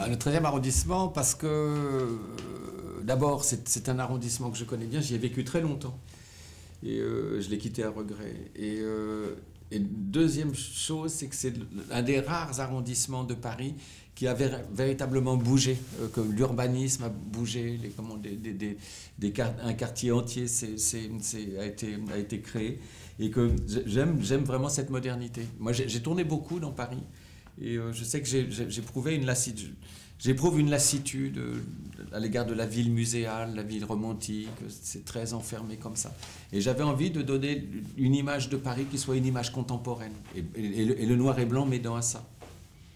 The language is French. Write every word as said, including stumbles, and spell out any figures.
Ah, le treizième arrondissement, parce que euh, d'abord, c'est, c'est un arrondissement que je connais bien, j'y ai vécu très longtemps. Et euh, je l'ai quitté à regret. Et, euh, et deuxième chose, c'est que c'est un des rares arrondissements de Paris qui a ver- véritablement bougé, euh, que l'urbanisme a bougé, les, comment, des, des, des, des quart- un quartier entier c'est, c'est, c'est, a, été, a été créé. Et que j'aime, j'aime vraiment cette modernité. Moi, j'ai, j'ai tourné beaucoup dans Paris. Et euh, je sais que j'ai, j'ai, j'éprouvais une lassitude. J'éprouve une lassitude euh, à l'égard de la ville muséale, la ville romantique. C'est très enfermé comme ça. Et j'avais envie de donner une image de Paris qui soit une image contemporaine. Et, et, et, le, et le noir et blanc m'aidant à ça.